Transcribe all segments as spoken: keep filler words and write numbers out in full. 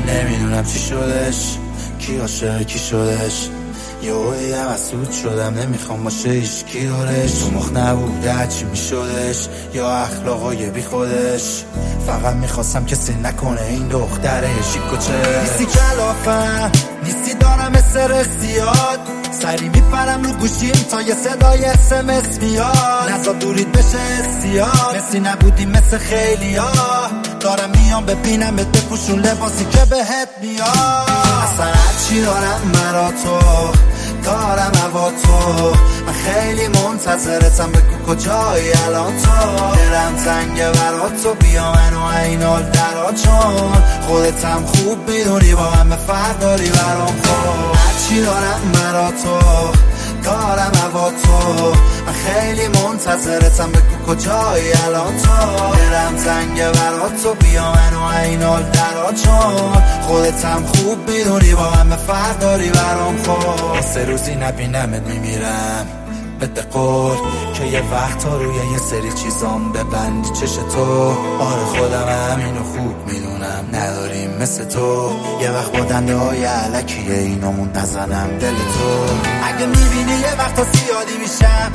نمیدونم چی شدش، کی عاشق کی شدش. یهویی حسود شدم نمیخوام باشه هیچ کی دارش. تو مخ نبوده چی میشدش، یا اخلاقای بی خودش. فقط میخواستم کسی نکنه این دختره شیک و چه. نیستی کلافم نیستی دارم استرس زیاد، سری میپرم رو گوشیم تا یه صدای اس ام اس میاد. نزا دورید بشه سیاد، مثی نبودی مثل خیلی ها. دارم میام ببینم بپوشون لباسی که بهت میاد. اصلا هرچی دارم مرا تو دارم هوا تو. من خیلی منتظرتم بگو کجایی الان تو. دلم تنگه برا تو بیا منو اینال درا، چون خودتم خوب میدونی با همه فرق داری برام. خب هرچی دارم مرا تو دارم هوا تو. من خیلی منتظرتم بگو کجایی الان تو. دلم تنگه برا تو بیا منو اینال درا، چون خودتم خوب میدونی با همه فرق داری برام. خب سه روزی نبینمت میمیرم بده قول که یه وقت ها روی یه سری چیزام ببندی چش تو. آره خودم همینو خوب میدونم نداریم مثل تو. یه وقت با دنده های علکیه اینامون نزنم دل تو. اگه میبینی یه وقت ها زیادی میشم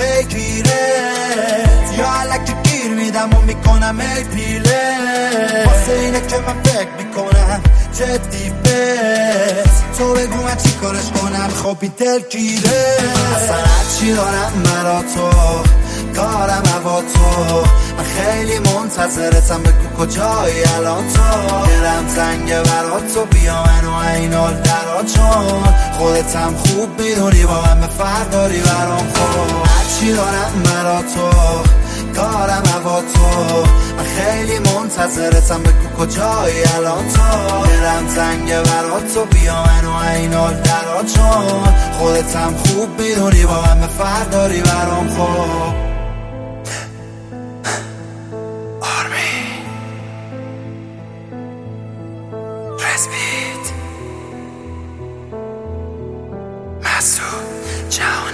پیگیرت، یا علکی گیر میدم و میکنم ای پیله. واسه اینه که من فکر میکنم جدی بس تو بگو من چی کارش کنم خب این دل گیره. اصلا هرچی دارم مرا تو دارم هوا تو. من خیلی منتظرتم بگو کجایی الان تو. دلم تنگه برا تو بیا منو اینال درا، چون خودتم خوب میدونی با همه فرق داری برام. خب هرچی دارم مرا تو دارم هوا تو. من خیلی منتظرتم بگو کجایی الان تو. دلم تنگه برا تو بیا منو اینال درا، چون خودتم خوب میدونی با همه فرق داری برام. خب آرمین رسپید مسعود جهان